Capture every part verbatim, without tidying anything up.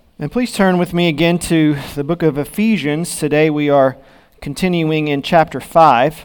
And please turn with me again to the book of Ephesians. Today we are continuing in chapter five.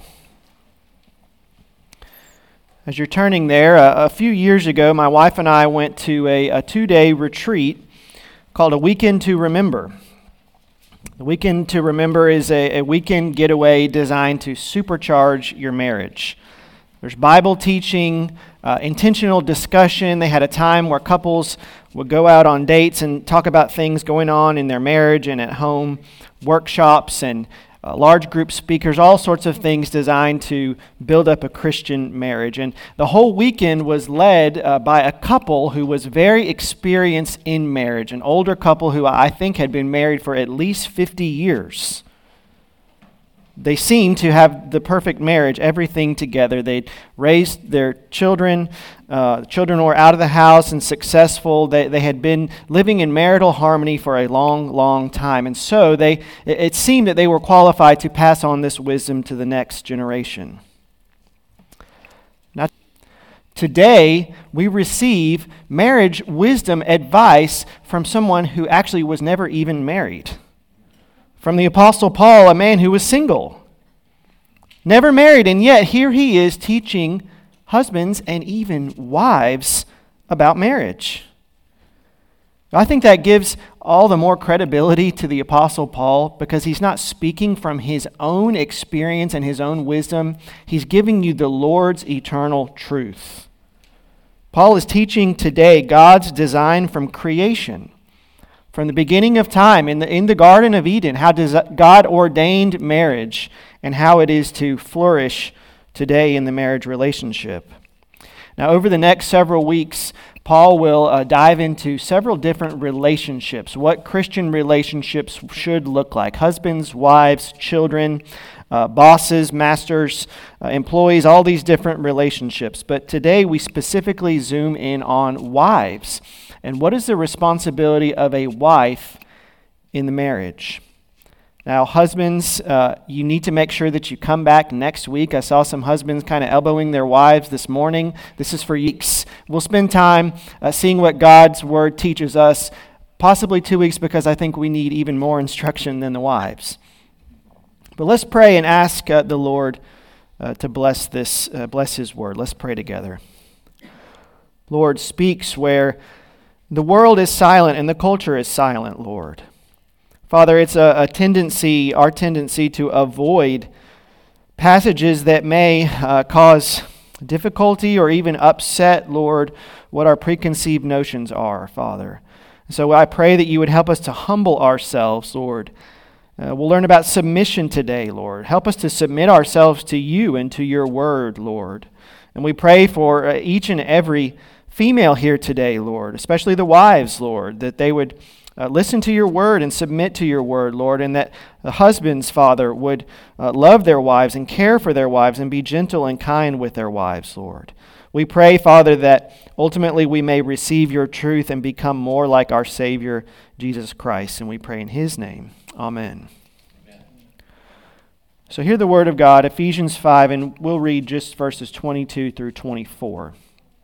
As you're turning there, a, a few years ago, my wife and I went to a, a two-day retreat called A Weekend to Remember. The Weekend to Remember is a, a weekend getaway designed to supercharge your marriage. There's Bible teaching, uh, intentional discussion. They had a time where couples would go out on dates and talk about things going on in their marriage and at home, workshops and uh, large group speakers, all sorts of things designed to build up a Christian marriage. And the whole weekend was led uh, by a couple who was very experienced in marriage, an older couple who I think had been married for at least fifty years. They seemed to have the perfect marriage, everything together. They'd raised their children. Uh, children were out of the house and successful. They they had been living in marital harmony for a long, long time. And so they it, it seemed that they were qualified to pass on this wisdom to the next generation. Now, today, we receive marriage wisdom advice from someone who actually was never even married. From the Apostle Paul, a man who was single, never married, and yet here he is teaching husbands and even wives about marriage. I think that gives all the more credibility to the Apostle Paul because he's not speaking from his own experience and his own wisdom. He's giving you the Lord's eternal truth. Paul is teaching today God's design from creation. From the beginning of time, in the in the Garden of Eden, how does God ordained marriage and how it is to flourish today in the marriage relationship. Now, over the next several weeks, Paul will uh, dive into several different relationships, what Christian relationships should look like. Husbands, wives, children, uh, bosses, masters, uh, employees, all these different relationships. But today we specifically zoom in on wives. And what is the responsibility of a wife in the marriage? Now, husbands, uh, you need to make sure that you come back next week. I saw some husbands kind of elbowing their wives this morning. This is for weeks. We'll spend time uh, seeing what God's Word teaches us, possibly two weeks, because I think we need even more instruction than the wives. But let's pray and ask uh, the Lord uh, to bless this, uh, bless His Word. Let's pray together. Lord, speaks where the world is silent and the culture is silent, Lord. Father, it's a, a tendency, our tendency to avoid passages that may uh, cause difficulty or even upset, Lord, what our preconceived notions are, Father. So I pray that you would help us to humble ourselves, Lord. Uh, we'll learn about submission today, Lord. Help us to submit ourselves to you and to your word, Lord. And we pray for uh, each and every female here today, Lord, especially the wives, Lord, that they would uh, listen to your word and submit to your word, Lord, and that the husbands, Father, would uh, love their wives and care for their wives and be gentle and kind with their wives, Lord. We pray, Father, that ultimately we may receive your truth and become more like our Savior, Jesus Christ, and we pray in His name. Amen. Amen. So hear the word of God, Ephesians five, and we'll read just verses twenty-two through twenty-four.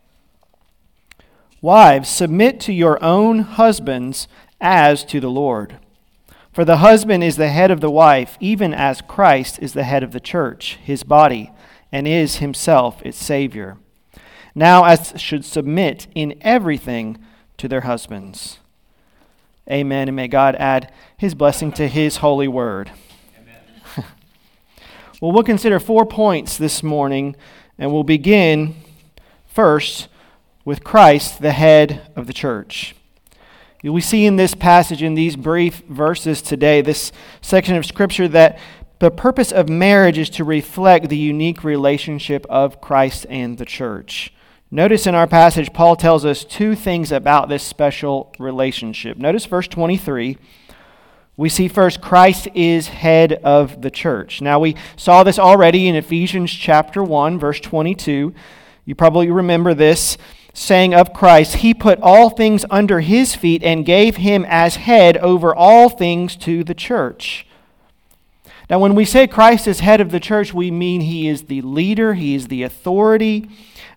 Wives, submit to your own husbands as to the Lord. For the husband is the head of the wife, even as Christ is the head of the church, his body, and is himself its Savior. Now as should submit in everything to their husbands. Amen, and may God add his blessing to his holy word. Amen. Well, we'll consider four points this morning, and we'll begin first with Christ, the head of the church. We see in this passage, in these brief verses today, this section of Scripture, that the purpose of marriage is to reflect the unique relationship of Christ and the church. Notice in our passage, Paul tells us two things about this special relationship. Notice verse twenty-three. We see first, Christ is head of the church. Now, we saw this already in Ephesians chapter one, verse twenty-two. You probably remember this saying of Christ, He put all things under His feet and gave Him as head over all things to the church. Now, when we say Christ is head of the church, we mean He is the leader, He is the authority.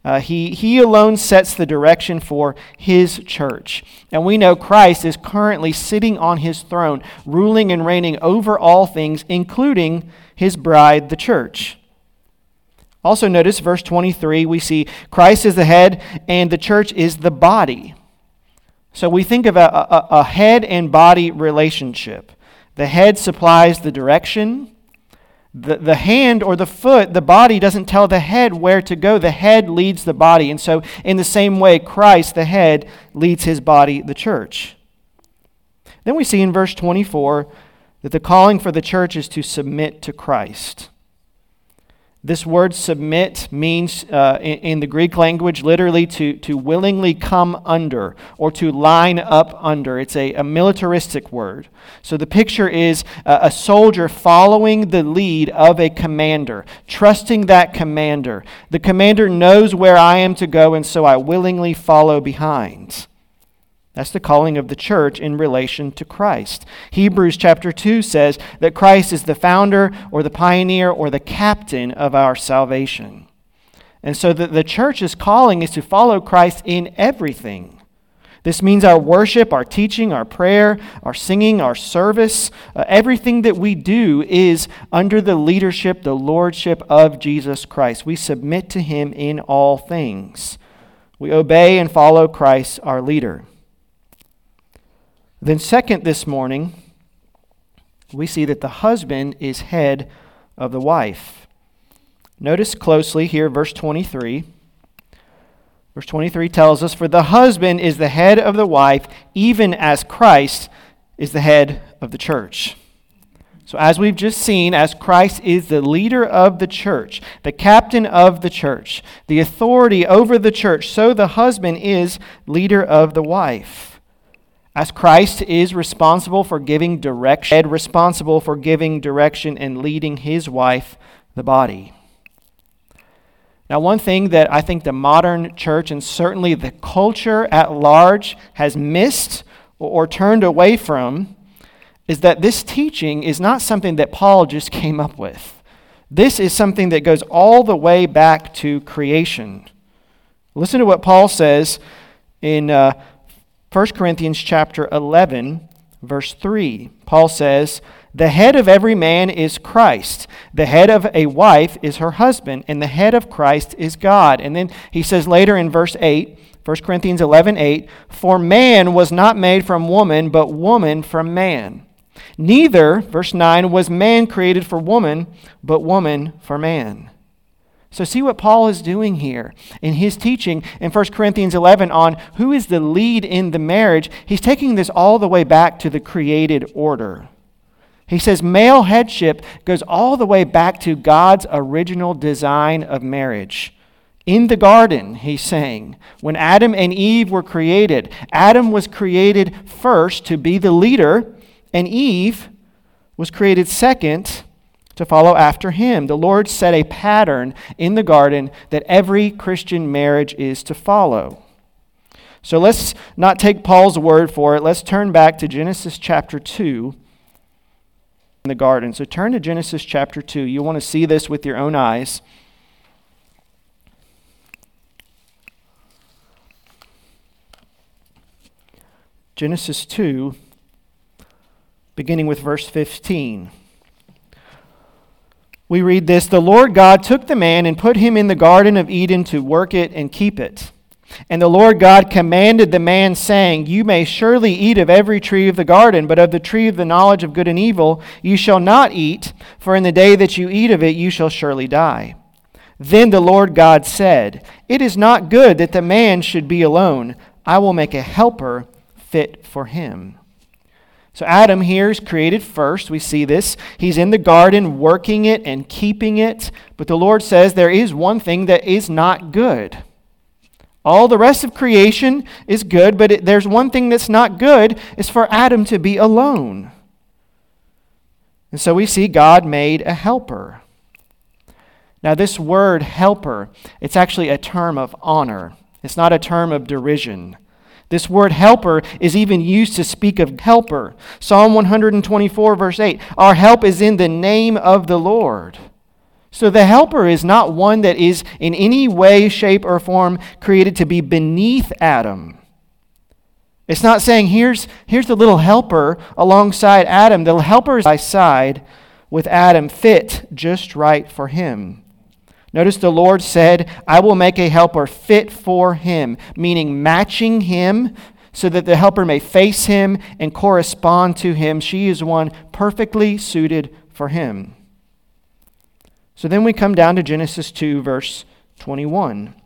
Uh, he, he alone sets the direction for his church. And we know Christ is currently sitting on his throne, ruling and reigning over all things, including his bride, the church. Also notice verse twenty-three, we see Christ is the head and the church is the body. So we think of a, a, a head and body relationship. The head supplies the direction. The, the hand or the foot, the body doesn't tell the head where to go. The head leads the body. And so in the same way, Christ, the head, leads his body, the church. Then we see in verse twenty-four that the calling for the church is to submit to Christ. This word submit means, uh, in, in the Greek language, literally to, to willingly come under or to line up under. It's a, a militaristic word. So the picture is a, a soldier following the lead of a commander, trusting that commander. The commander knows where I am to go, and so I willingly follow behind. That's the calling of the church in relation to Christ. Hebrews chapter two says that Christ is the founder or the pioneer or the captain of our salvation. And so the, the church's calling is to follow Christ in everything. This means our worship, our teaching, our prayer, our singing, our service, uh, everything that we do is under the leadership, the lordship of Jesus Christ. We submit to him in all things. We obey and follow Christ, our leader. Then second this morning, we see that the husband is head of the wife. Notice closely here verse twenty-three. Verse twenty-three tells us, "For the husband is the head of the wife, even as Christ is the head of the church." So as we've just seen, as Christ is the leader of the church, the captain of the church, the authority over the church, so the husband is leader of the wife. As Christ is responsible for giving direction, responsible for giving direction and leading his wife, the body. Now, one thing that I think the modern church and certainly the culture at large has missed or turned away from is that this teaching is not something that Paul just came up with. This is something that goes all the way back to creation. Listen to what Paul says in uh, First Corinthians chapter eleven, verse three. Paul says, "The head of every man is Christ. The head of a wife is her husband, and the head of Christ is God." And then he says later in verse eight, First Corinthians eleven eight, "For man was not made from woman, but woman from man. Neither," verse nine, "was man created for woman, but woman for man." So see what Paul is doing here in his teaching in First Corinthians eleven on who is the lead in the marriage. He's taking this all the way back to the created order. He says male headship goes all the way back to God's original design of marriage. In the garden, he's saying, when Adam and Eve were created, Adam was created first to be the leader, and Eve was created second to follow after him. The Lord set a pattern in the garden that every Christian marriage is to follow. So let's not take Paul's word for it. Let's turn back to Genesis chapter two in the garden. So turn to Genesis chapter two. You want to see this with your own eyes. Genesis two, beginning with verse fifteen. We read this, "The Lord God took the man and put him in the Garden of Eden to work it and keep it. And the Lord God commanded the man, saying, You may surely eat of every tree of the garden, but of the tree of the knowledge of good and evil you shall not eat, for in the day that you eat of it you shall surely die. Then the Lord God said, It is not good that the man should be alone. I will make a helper fit for him." So Adam here is created first. We see this. He's in the garden working it and keeping it. But the Lord says there is one thing that is not good. All the rest of creation is good, but it, there's one thing that's not good, is for Adam to be alone. And so we see God made a helper. Now this word helper, it's actually a term of honor. It's not a term of derision. This word helper is even used to speak of helper. Psalm one twenty-four verse eight, "Our help is in the name of the Lord." So the helper is not one that is in any way, shape, or form created to be beneath Adam. It's not saying here's, here's the little helper alongside Adam. The helper is by side with Adam, fit just right for him. Notice the Lord said, I will make a helper fit for him, meaning matching him so that the helper may face him and correspond to him. She is one perfectly suited for him. So then we come down to Genesis two, verse twenty-one.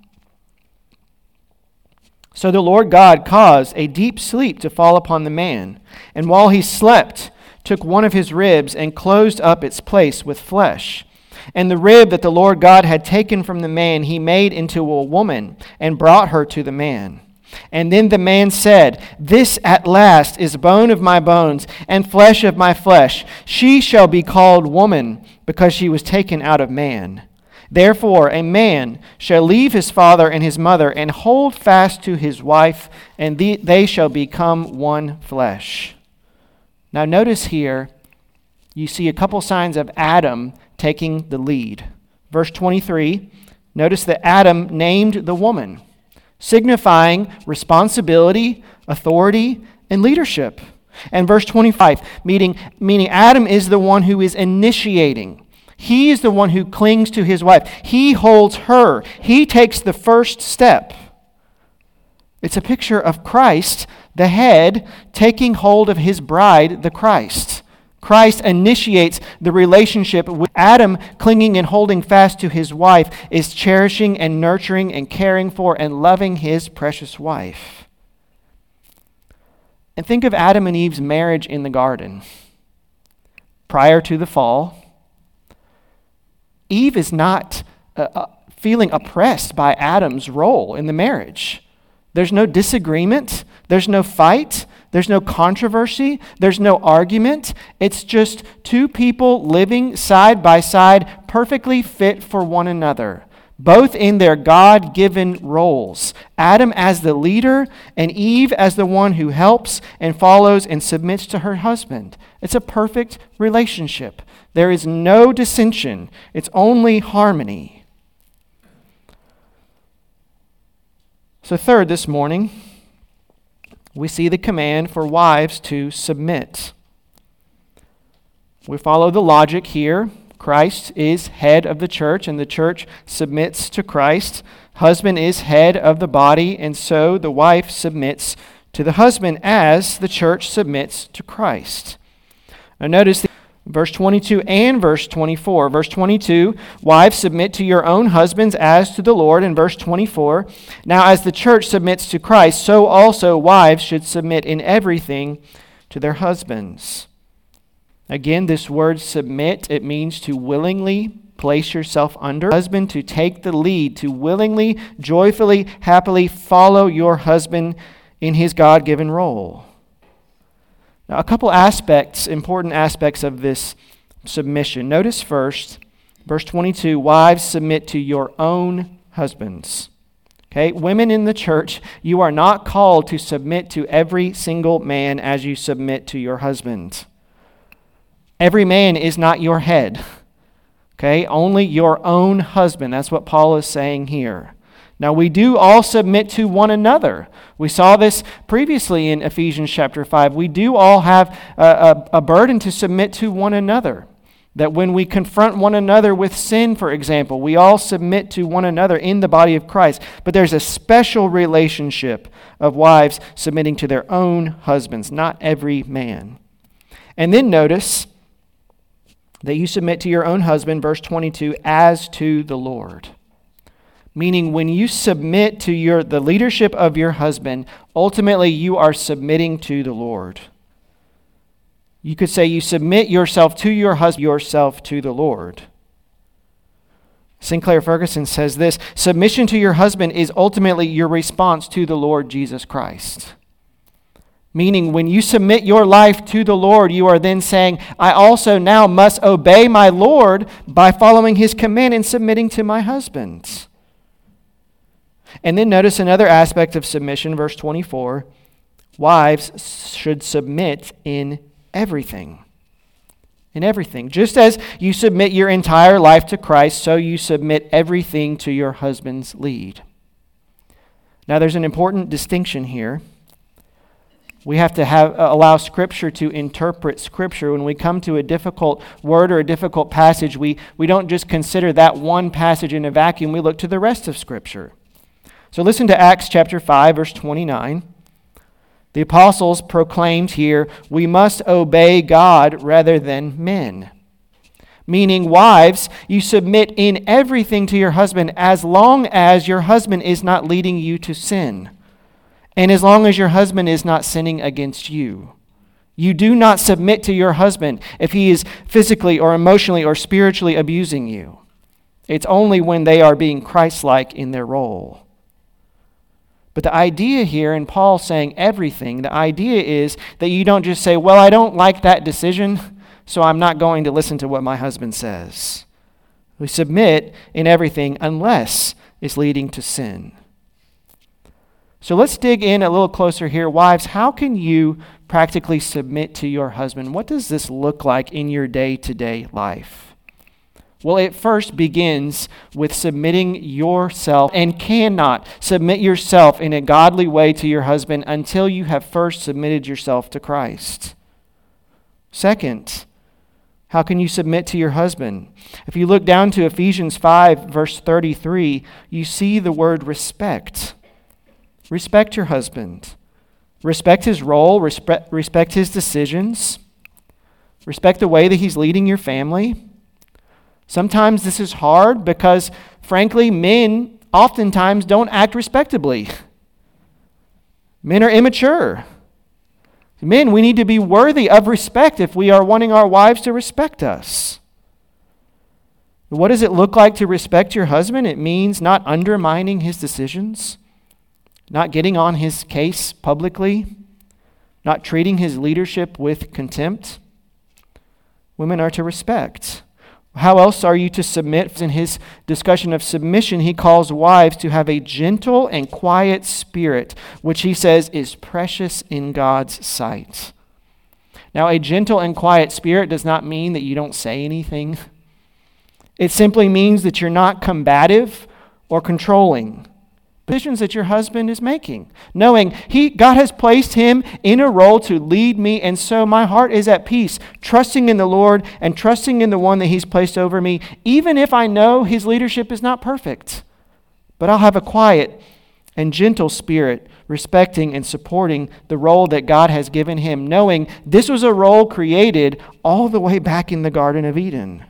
So the Lord God caused a deep sleep to fall upon the man, and while he slept, took one of his ribs and closed up its place with flesh. And the rib that the Lord God had taken from the man he made into a woman, and brought her to the man. And then the man said, This at last is bone of my bones, and flesh of my flesh. She shall be called woman, because she was taken out of man. Therefore, a man shall leave his father and his mother and hold fast to his wife, and they shall become one flesh. Now notice here, you see a couple signs of Adam taking the lead. Verse twenty-three, notice that Adam named the woman, signifying responsibility, authority, and leadership. And verse twenty-five, meaning, meaning Adam is the one who is initiating. He is the one who clings to his wife. He holds her. He takes the first step. It's a picture of Christ, the head, taking hold of his bride, the Christ. Christ initiates the relationship with Adam. Clinging and holding fast to his wife is cherishing and nurturing and caring for and loving his precious wife. And think of Adam and Eve's marriage in the garden. Prior to the fall, Eve is not uh, uh, feeling oppressed by Adam's role in the marriage. There's no disagreement. There's no fight. There's no controversy. There's no argument. It's just two people living side by side, perfectly fit for one another, both in their God-given roles. Adam as the leader and Eve as the one who helps and follows and submits to her husband. It's a perfect relationship. There is no dissension. It's only harmony. So third, this morning, we see the command for wives to submit. We follow the logic here. Christ is head of the church, and the church submits to Christ. Husband is head of the body, and so the wife submits to the husband as the church submits to Christ. Now notice the Verse twenty-two and verse twenty-four. Verse twenty-two, wives, submit to your own husbands as to the Lord. In verse twenty-four, now as the church submits to Christ, so also wives should submit in everything to their husbands. Again, this word submit, it means to willingly place yourself under. Husband, to take the lead, to willingly, joyfully, happily follow your husband in his God-given role. Now, a couple aspects, important aspects of this submission. Notice first, verse twenty-two, wives, submit to your own husbands. Okay, women in the church, you are not called to submit to every single man as you submit to your husband. Every man is not your head. Okay, only your own husband. That's what Paul is saying here. Now, we do all submit to one another. We saw this previously in Ephesians chapter five. We do all have a, a, a burden to submit to one another. That when we confront one another with sin, for example, we all submit to one another in the body of Christ. But there's a special relationship of wives submitting to their own husbands, not every man. And then notice that you submit to your own husband, verse twenty-two, as to the Lord. Meaning when you submit to your the leadership of your husband, ultimately you are submitting to the Lord. You could say you submit yourself to your husband, yourself to the Lord. Sinclair Ferguson says this, submission to your husband is ultimately your response to the Lord Jesus Christ. Meaning when you submit your life to the Lord, you are then saying, I also now must obey my Lord by following his command and submitting to my husband. And then notice another aspect of submission, verse twenty-four. Wives should submit in everything. in everything. Just as you submit your entire life to Christ, so you submit everything to your husband's lead. Now, there's an important distinction here. We have to have uh, allow Scripture to interpret Scripture. When we come to a difficult word or a difficult passage, we, we don't just consider that one passage in a vacuum. We look to the rest of Scripture. So listen to Acts chapter five, verse twenty-nine. The apostles proclaimed here, "We must obey God rather than men." Meaning, wives, you submit in everything to your husband as long as your husband is not leading you to sin. And as long as your husband is not sinning against you. You do not submit to your husband if he is physically or emotionally or spiritually abusing you. It's only when they are being Christ-like in their role. But the idea here, and Paul saying everything, the idea is that you don't just say, well, I don't like that decision, so I'm not going to listen to what my husband says. We submit in everything unless it's leading to sin. So let's dig in a little closer here. Wives, how can you practically submit to your husband? What does this look like in your day-to-day life? Well, it first begins with submitting yourself, and cannot submit yourself in a godly way to your husband until you have first submitted yourself to Christ. Second, how can you submit to your husband? If you look down to Ephesians five, verse thirty-three, you see the word respect. Respect your husband. Respect his role. Respect, respect his decisions. Respect the way that he's leading your family. Sometimes this is hard because, frankly, men oftentimes don't act respectably. Men are immature. Men, we need to be worthy of respect if we are wanting our wives to respect us. What does it look like to respect your husband? It means not undermining his decisions, not getting on his case publicly, not treating his leadership with contempt. Women are to respect. How else are you to submit? In his discussion of submission, he calls wives to have a gentle and quiet spirit, which he says is precious in God's sight. Now, a gentle and quiet spirit does not mean that you don't say anything. It simply means that you're not combative or controlling decisions that your husband is making, knowing he God has placed him in a role to lead me, and so my heart is at peace, trusting in the Lord and trusting in the one that he's placed over me, even if I know his leadership is not perfect. But I'll have a quiet and gentle spirit, respecting and supporting the role that God has given him, knowing this was a role created all the way back in the Garden of Eden.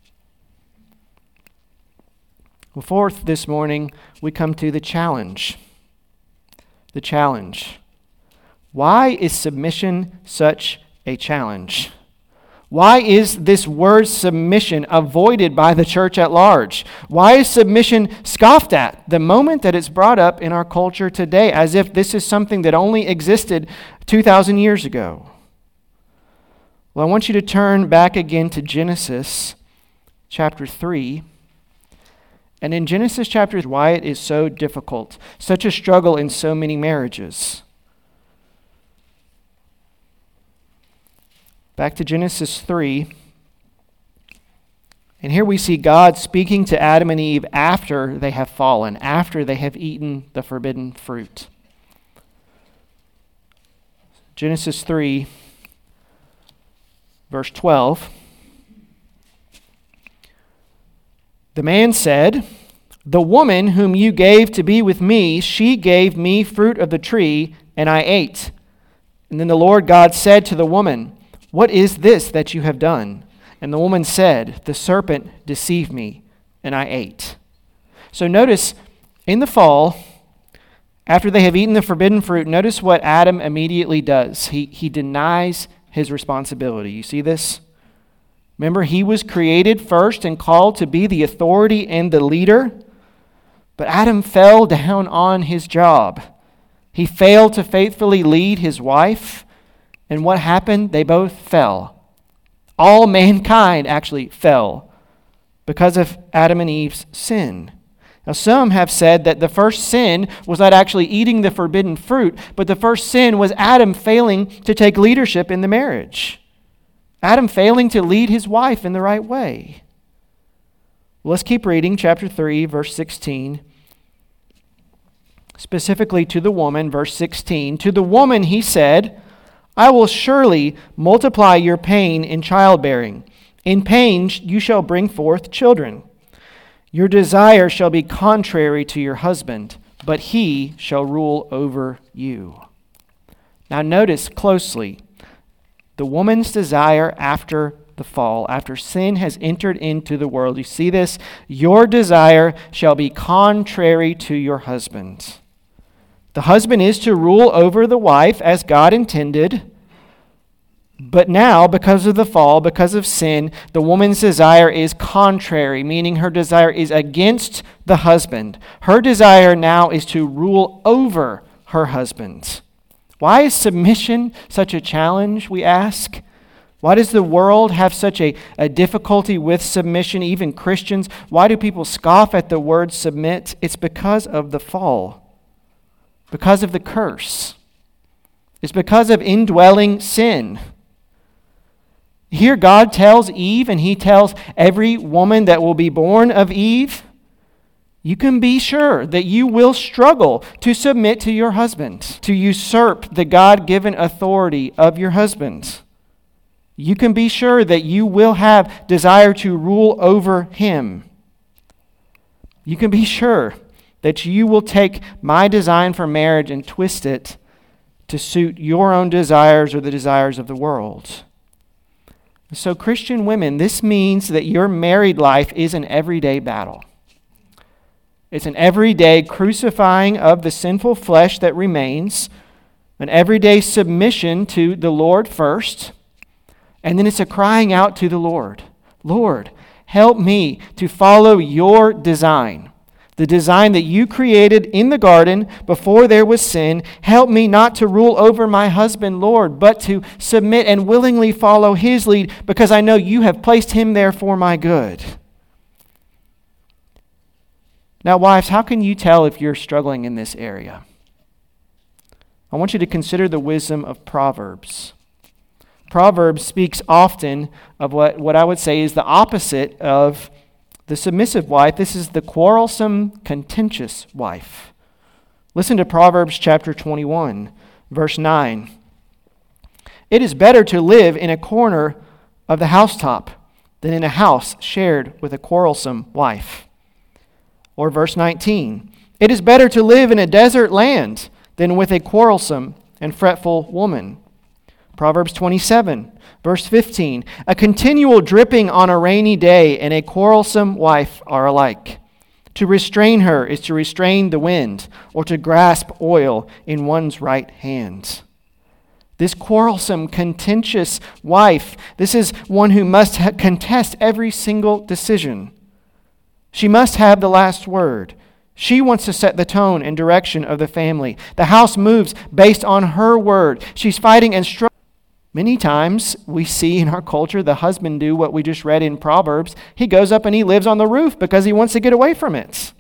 Well, fourth, this morning, we come to the challenge. The challenge. Why is submission such a challenge? Why is this word submission avoided by the church at large? Why is submission scoffed at the moment that it's brought up in our culture today, as if this is something that only existed two thousand years ago? Well, I want you to turn back again to Genesis chapter three. And in Genesis chapter, why it is so difficult, such a struggle in so many marriages. Back to Genesis three. And here we see God speaking to Adam and Eve after they have fallen, after they have eaten the forbidden fruit. Genesis three, verse twelve. The man said, "The woman whom you gave to be with me, she gave me fruit of the tree, and I ate." And then the Lord God said to the woman, "What is this that you have done?" And the woman said, "The serpent deceived me, and I ate." So notice, in the fall, after they have eaten the forbidden fruit, notice what Adam immediately does. He, he denies his responsibility. You see this? Remember, he was created first and called to be the authority and the leader. But Adam fell down on his job. He failed to faithfully lead his wife. And what happened? They both fell. All mankind actually fell because of Adam and Eve's sin. Now, some have said that the first sin was not actually eating the forbidden fruit, but the first sin was Adam failing to take leadership in the marriage. Adam failing to lead his wife in the right way. Let's keep reading, chapter three, verse sixteen. Specifically to the woman, verse sixteen. To the woman he said, I will surely multiply your pain in childbearing. In pain you shall bring forth children. Your desire shall be contrary to your husband, but he shall rule over you. Now notice closely, the woman's desire after the fall, after sin has entered into the world. You see this? Your desire shall be contrary to your husband. The husband is to rule over the wife as God intended. But now, because of the fall, because of sin, the woman's desire is contrary, meaning her desire is against the husband. Her desire now is to rule over her husband. Why is submission such a challenge, we ask? Why does the world have such a, a difficulty with submission, even Christians? Why do people scoff at the word submit? It's because of the fall. Because of the curse. It's because of indwelling sin. Here God tells Eve, and he tells every woman that will be born of Eve, you can be sure that you will struggle to submit to your husband, to usurp the God-given authority of your husband. You can be sure that you will have desire to rule over him. You can be sure that you will take my design for marriage and twist it to suit your own desires or the desires of the world. So, Christian women, this means that your married life is an everyday battle. It's an everyday crucifying of the sinful flesh that remains, an everyday submission to the Lord first, and then it's a crying out to the Lord. Lord, help me to follow your design. The design that you created in the garden before there was sin. Help me not to rule over my husband, Lord, but to submit and willingly follow his lead because I know you have placed him there for my good. Now, wives, how can you tell if you're struggling in this area? I want you to consider the wisdom of Proverbs. Proverbs speaks often of what, what I would say is the opposite of the submissive wife. This is the quarrelsome, contentious wife. Listen to Proverbs chapter twenty-one, verse nine. It is better to live in a corner of the housetop than in a house shared with a quarrelsome wife. Or verse nineteen. It is better to live in a desert land than with a quarrelsome and fretful woman. Proverbs twenty-seven, verse fifteen. A continual dripping on a rainy day and a quarrelsome wife are alike. To restrain her is to restrain the wind, or to grasp oil in one's right hand. This quarrelsome, contentious wife, this is one who must ha- contest every single decision. She must have the last word. She wants to set the tone and direction of the family. The house moves based on her word. She's fighting and struggling. Many times we see in our culture the husband do what we just read in Proverbs. He goes up and he lives on the roof because he wants to get away from it.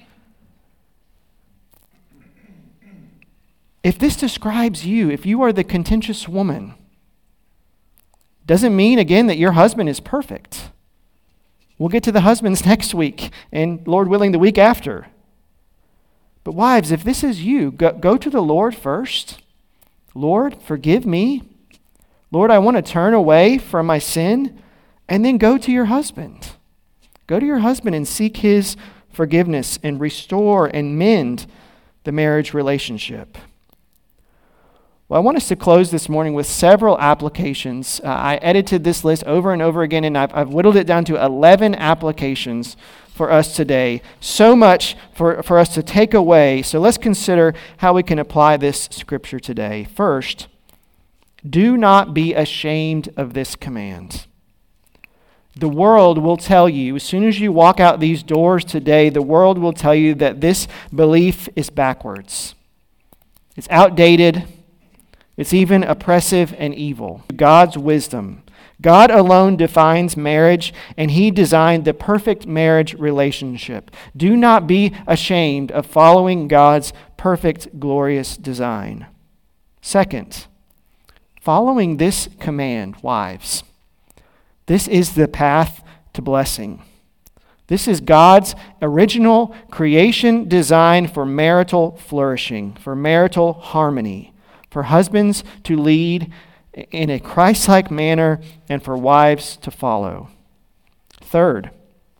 If this describes you, if you are the contentious woman, doesn't mean again that your husband is perfect. We'll get to the husbands next week and Lord willing the week after. But wives, if this is you, go, go to the Lord first. Lord, forgive me. Lord, I want to turn away from my sin, and then go to your husband. Go to your husband and seek his forgiveness and restore and mend the marriage relationship. Well, I want us to close this morning with several applications. Uh, I edited this list over and over again, and I've, I've whittled it down to eleven applications for us today. So much for, for us to take away. So let's consider how we can apply this scripture today. First, do not be ashamed of this command. The world will tell you, as soon as you walk out these doors today, the world will tell you that this belief is backwards. It's outdated. It's even oppressive and evil. God's wisdom. God alone defines marriage, and he designed the perfect marriage relationship. Do not be ashamed of following God's perfect, glorious design. Second, following this command, wives, This is the path to blessing. This is God's original creation design for marital flourishing, for marital harmony, for husbands to lead in a Christ-like manner and for wives to follow. Third,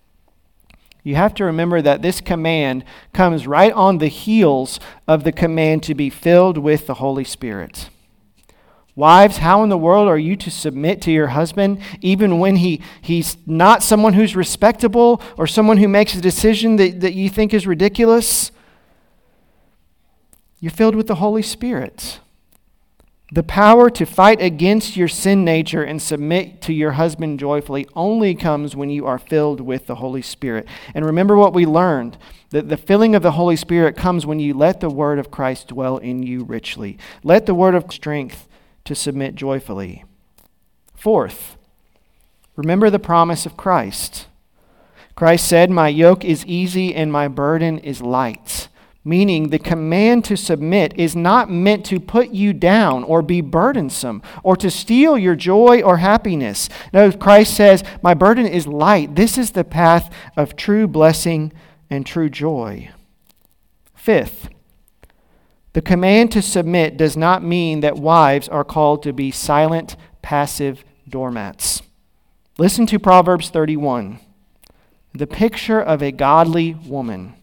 you have to remember that this command comes right on the heels of the command to be filled with the Holy Spirit. Wives, how in the world are you to submit to your husband even when he, he's not someone who's respectable or someone who makes a decision that, that you think is ridiculous? You're filled with the Holy Spirit. The power to fight against your sin nature and submit to your husband joyfully only comes when you are filled with the Holy Spirit. And remember what we learned, that the filling of the Holy Spirit comes when you let the word of Christ dwell in you richly. Let the word of strength to submit joyfully. Fourth, remember the promise of Christ. Christ said, "My yoke is easy and my burden is light." Meaning the command to submit is not meant to put you down or be burdensome or to steal your joy or happiness. No, Christ says, "My burden is light." This is the path of true blessing and true joy. Fifth, the command to submit does not mean that wives are called to be silent, passive doormats. Listen to Proverbs thirty-one, the picture of a godly woman.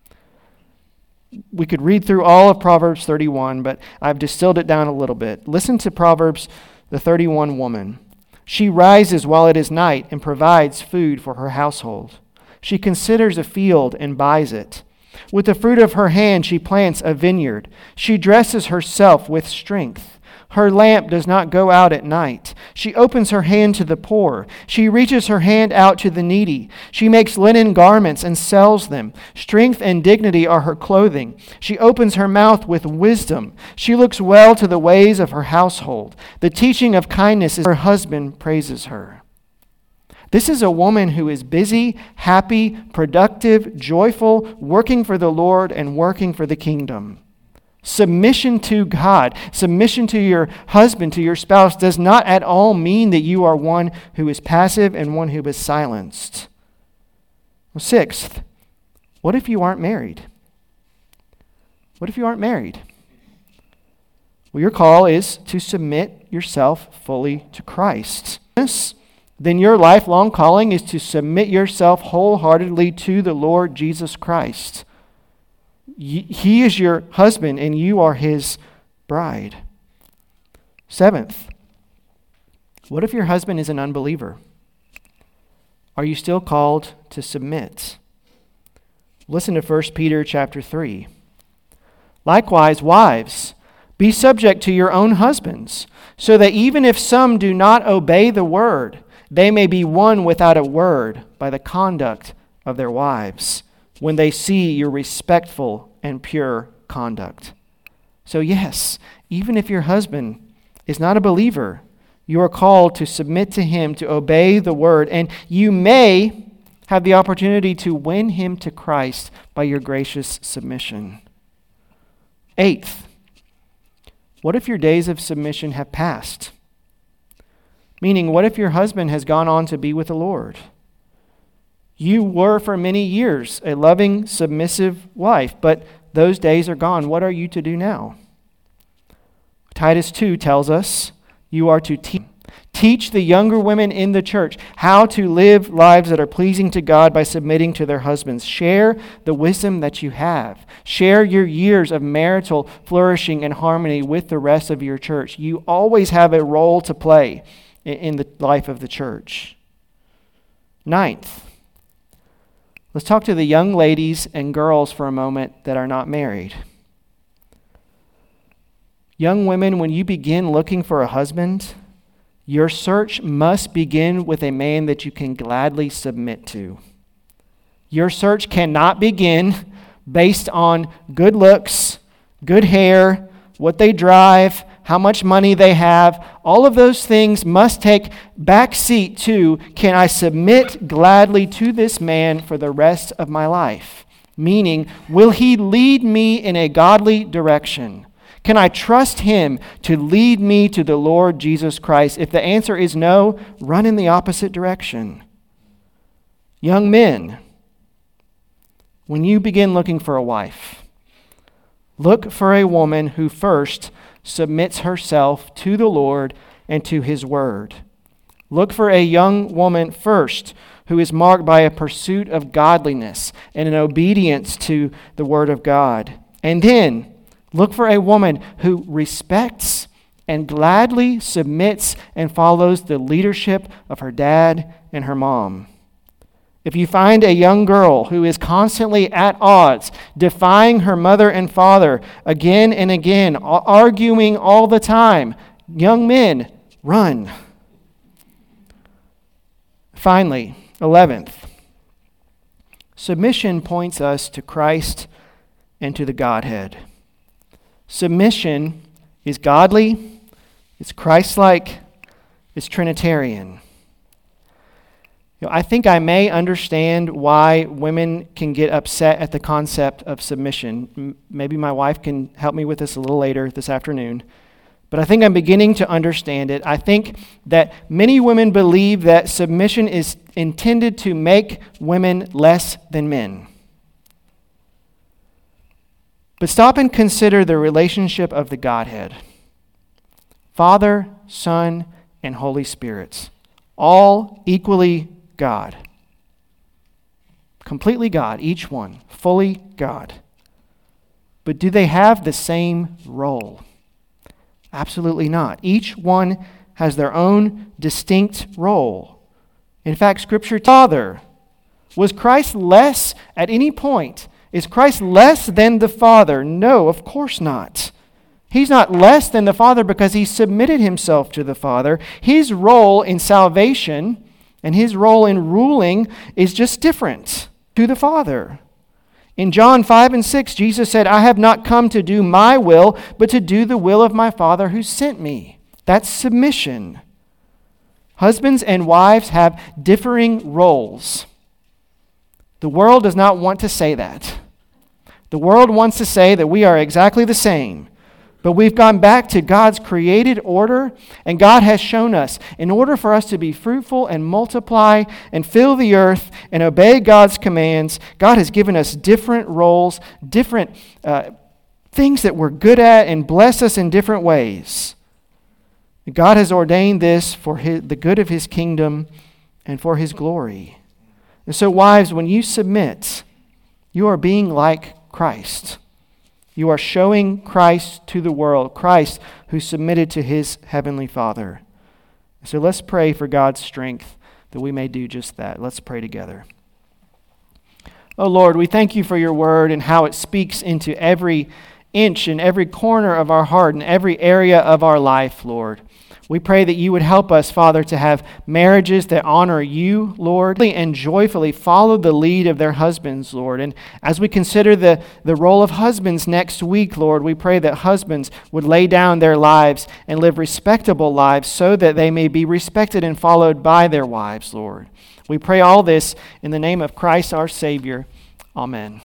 We could read through all of Proverbs thirty-one, but I've distilled it down a little bit. Listen to Proverbs, the thirty-one woman. She rises while it is night and provides food for her household. She considers a field and buys it. With the fruit of her hand she plants a vineyard. She dresses herself with strength. Her lamp does not go out at night. She opens her hand to the poor. She reaches her hand out to the needy. She makes linen garments and sells them. Strength and dignity are her clothing. She opens her mouth with wisdom. She looks well to the ways of her household. The teaching of kindness is her husband praises her. This is a woman who is busy, happy, productive, joyful, working for the Lord and working for the kingdom. Submission to God, submission to your husband, to your spouse, does not at all mean that you are one who is passive and one who is silenced. Well, sixth, what if you aren't married? What if you aren't married? Well, your call is to submit yourself fully to Christ. Then your lifelong calling is to submit yourself wholeheartedly to the Lord Jesus Christ. He is your husband and you are his bride. Seventh, what if your husband is an unbeliever? Are you still called to submit? Listen to First Peter chapter three. Likewise, wives, be subject to your own husbands, so that even if some do not obey the word, they may be won without a word by the conduct of their wives, when they see your respectful and pure conduct. So yes, even if your husband is not a believer, you are called to submit to him, to obey the word, and you may have the opportunity to win him to Christ by your gracious submission. Eighth, what if your days of submission have passed? Meaning, what if your husband has gone on to be with the Lord? You were for many years a loving, submissive wife, but those days are gone. What are you to do now? Titus two tells us you are to teach. Teach the younger women in the church how to live lives that are pleasing to God by submitting to their husbands. Share the wisdom that you have. Share your years of marital flourishing and harmony with the rest of your church. You always have a role to play in the life of the church. Ninth, let's talk to the young ladies and girls for a moment that are not married. Young women, when you begin looking for a husband, your search must begin with a man that you can gladly submit to. Your search cannot begin based on good looks, good hair, what they drive, how much money they have. All of those things must take back seat to, can I submit gladly to this man for the rest of my life? Meaning, will he lead me in a godly direction? Can I trust Him to lead me to the Lord Jesus Christ? If the answer is no, run in the opposite direction. Young men, when you begin looking for a wife, look for a woman who first submits herself to the Lord and to His Word. Look for a young woman first who is marked by a pursuit of godliness and an obedience to the Word of God. And then look for a woman who respects and gladly submits and follows the leadership of her dad and her mom. If you find a young girl who is constantly at odds, defying her mother and father again and again, arguing all the time, young men, run. Finally, eleventh, submission points us to Christ and to the Godhead. Submission is godly, it's Christ-like, it's Trinitarian. You know, I think I may understand why women can get upset at the concept of submission. M- maybe my wife can help me with this a little later this afternoon. But I think I'm beginning to understand it. I think that many women believe that submission is intended to make women less than men. But stop and consider the relationship of the Godhead. Father, Son, and Holy Spirit, all equally God. Completely God, each one, fully God. But do they have the same role? Absolutely not. Each one has their own distinct role. In fact, Scripture, Father, was Christ less at any point? Is Christ less than the Father? No, of course not. He's not less than the Father because He submitted Himself to the Father. His role in salvation and His role in ruling is just different to the Father. In John five and six, Jesus said, I have not come to do my will, but to do the will of my Father who sent me. That's submission. Husbands and wives have differing roles. The world does not want to say that. The world wants to say that we are exactly the same. But we've gone back to God's created order, and God has shown us, in order for us to be fruitful and multiply and fill the earth and obey God's commands, God has given us different roles, different uh, things that we're good at, and blessed us in different ways. God has ordained this for his, the good of His kingdom and for His glory. And so, wives, when you submit, you are being like Christ. You are showing Christ to the world, Christ who submitted to His heavenly Father. So let's pray for God's strength that we may do just that. Let's pray together. Oh Lord, we thank You for Your word and how it speaks into every inch and every corner of our heart and every area of our life, Lord. We pray that You would help us, Father, to have marriages that honor You, Lord, and joyfully follow the lead of their husbands, Lord. And as we consider the, the role of husbands next week, Lord, we pray that husbands would lay down their lives and live respectable lives so that they may be respected and followed by their wives, Lord. We pray all this in the name of Christ our Savior. Amen.